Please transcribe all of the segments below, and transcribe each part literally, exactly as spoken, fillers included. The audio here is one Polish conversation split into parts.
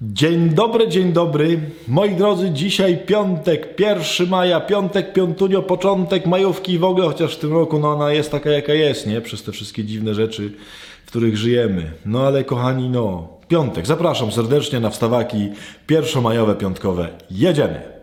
Dzień dobry, dzień dobry. Moi drodzy, dzisiaj piątek, pierwszego maja, piątek, piątunio, początek majówki i w ogóle, chociaż w tym roku no ona jest taka jaka jest, nie? Przez te wszystkie dziwne rzeczy, w których żyjemy. No ale kochani, no, piątek. Zapraszam serdecznie na wstawaki pierwszomajowe, piątkowe. Jedziemy!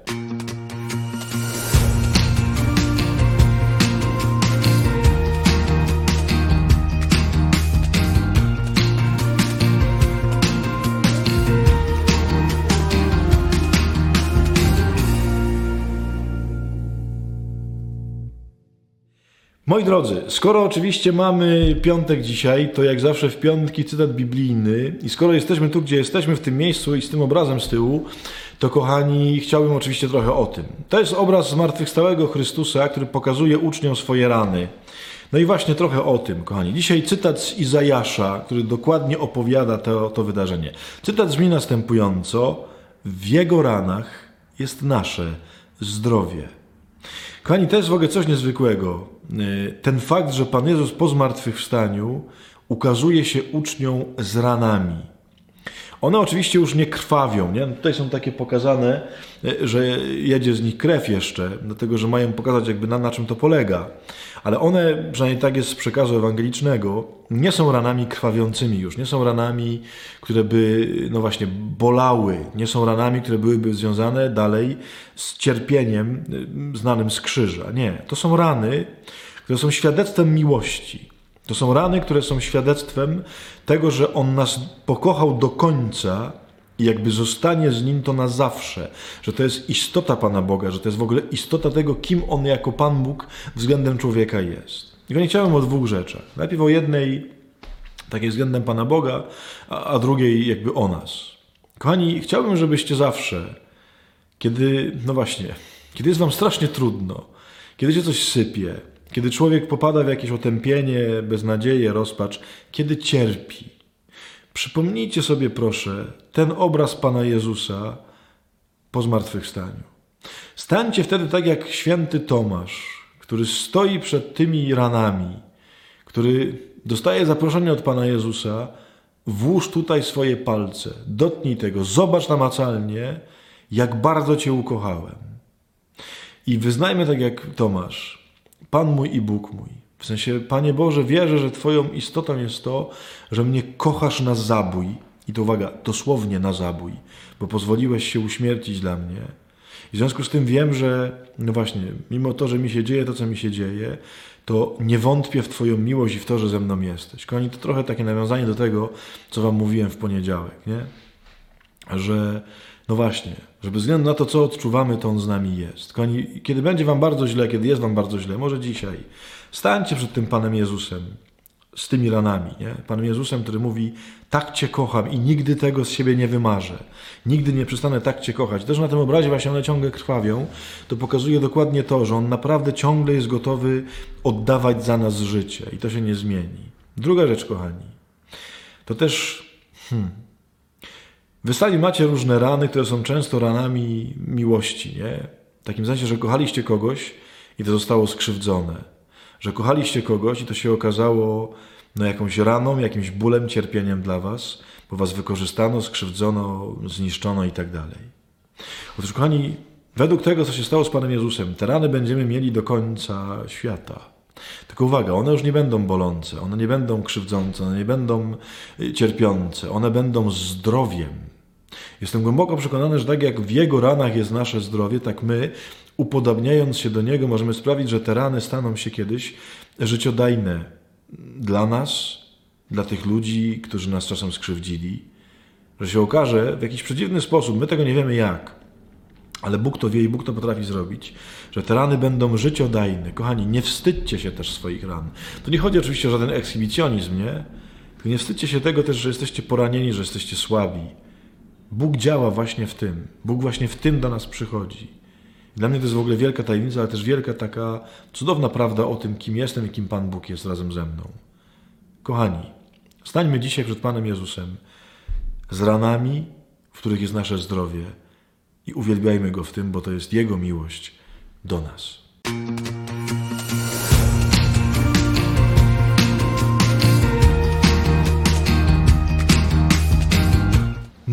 Moi drodzy, skoro oczywiście mamy piątek dzisiaj, to jak zawsze w piątki cytat biblijny i skoro jesteśmy tu, gdzie jesteśmy, w tym miejscu i z tym obrazem z tyłu, to kochani, chciałbym oczywiście trochę o tym. To jest obraz zmartwychwstałego Chrystusa, który pokazuje uczniom swoje rany. No i właśnie trochę o tym, kochani. Dzisiaj cytat z Izajasza, który dokładnie opowiada to, to wydarzenie. Cytat brzmi następująco: w Jego ranach jest nasze zdrowie. Kochani, to jest w ogóle coś niezwykłego. Ten fakt, że Pan Jezus po zmartwychwstaniu ukazuje się uczniom z ranami. One oczywiście już nie krwawią, nie? Tutaj są takie pokazane, że jedzie z nich krew jeszcze, dlatego że mają pokazać jakby na, na czym to polega. Ale one, przynajmniej tak jest z przekazu ewangelicznego, nie są ranami krwawiącymi już, nie są ranami, które by, no właśnie, bolały, nie są ranami, które byłyby związane dalej z cierpieniem znanym z krzyża. Nie, to są rany, które są świadectwem miłości. To są rany, które są świadectwem tego, że On nas pokochał do końca i jakby zostanie z Nim to na zawsze. Że to jest istota Pana Boga, że to jest w ogóle istota tego, kim On jako Pan Bóg względem człowieka jest. I nie chciałem o dwóch rzeczach. Najpierw o jednej, takiej względem Pana Boga, a, a drugiej jakby o nas. Kochani, chciałbym, żebyście zawsze, kiedy, no właśnie, kiedy jest wam strasznie trudno, kiedy się coś sypie, kiedy człowiek popada w jakieś otępienie, beznadzieję, rozpacz, kiedy cierpi, przypomnijcie sobie proszę ten obraz Pana Jezusa po zmartwychwstaniu. Stańcie wtedy tak jak święty Tomasz, który stoi przed tymi ranami, który dostaje zaproszenie od Pana Jezusa: włóż tutaj swoje palce, dotknij tego, zobacz namacalnie, jak bardzo Cię ukochałem. I wyznajmy tak jak Tomasz: Pan mój i Bóg mój. W sensie, Panie Boże, wierzę, że Twoją istotą jest to, że mnie kochasz na zabój. I to uwaga, dosłownie na zabój, bo pozwoliłeś się uśmiercić dla mnie. I w związku z tym wiem, że, no właśnie, mimo to, że mi się dzieje to, co mi się dzieje, to nie wątpię w Twoją miłość i w to, że ze mną jesteś. Kochani, to trochę takie nawiązanie do tego, co Wam mówiłem w poniedziałek, nie? Że, no właśnie, że bez względu na to, co odczuwamy, to On z nami jest. Kochani, kiedy będzie Wam bardzo źle, kiedy jest Wam bardzo źle, może dzisiaj, stańcie przed tym Panem Jezusem, z tymi ranami, nie? Panem Jezusem, który mówi: tak Cię kocham i nigdy tego z siebie nie wymarzę. Nigdy nie przestanę tak Cię kochać. Też na tym obrazie właśnie one ciągle krwawią. To pokazuje dokładnie to, że On naprawdę ciągle jest gotowy oddawać za nas życie. I to się nie zmieni. Druga rzecz, kochani, to też... Hmm, Wy sami macie różne rany, które są często ranami miłości, nie? W takim sensie, że kochaliście kogoś i to zostało skrzywdzone. Że kochaliście kogoś i to się okazało no, jakąś raną, jakimś bólem, cierpieniem dla was, bo was wykorzystano, skrzywdzono, zniszczono i tak dalej. Otóż, kochani, według tego, co się stało z Panem Jezusem, te rany będziemy mieli do końca świata. Tylko uwaga, one już nie będą bolące, one nie będą krzywdzące, one nie będą cierpiące, one będą zdrowiem. Jestem głęboko przekonany, że tak jak w Jego ranach jest nasze zdrowie, tak my, upodabniając się do Niego, możemy sprawić, że te rany staną się kiedyś życiodajne dla nas, dla tych ludzi, którzy nas czasem skrzywdzili. Że się okaże w jakiś przedziwny sposób, my tego nie wiemy jak, ale Bóg to wie i Bóg to potrafi zrobić, że te rany będą życiodajne. Kochani, nie wstydźcie się też swoich ran. To nie chodzi oczywiście o żaden ekshibicjonizm, nie? Tylko nie wstydźcie się tego też, że jesteście poranieni, że jesteście słabi. Bóg działa właśnie w tym. Bóg właśnie w tym do nas przychodzi. I dla mnie to jest w ogóle wielka tajemnica, ale też wielka taka cudowna prawda o tym, kim jestem i kim Pan Bóg jest razem ze mną. Kochani, stańmy dzisiaj przed Panem Jezusem z ranami, w których jest nasze zdrowie, i uwielbiajmy Go w tym, bo to jest Jego miłość do nas.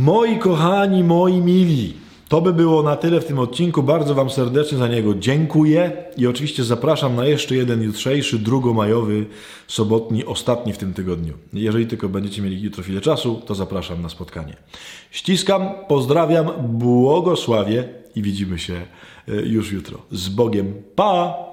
Moi kochani, moi mili, to by było na tyle w tym odcinku. Bardzo Wam serdecznie za niego dziękuję i oczywiście zapraszam na jeszcze jeden jutrzejszy, drugomajowy, sobotni, ostatni w tym tygodniu. Jeżeli tylko będziecie mieli jutro chwilę czasu, to zapraszam na spotkanie. Ściskam, pozdrawiam, błogosławię i widzimy się już jutro. Z Bogiem. Pa!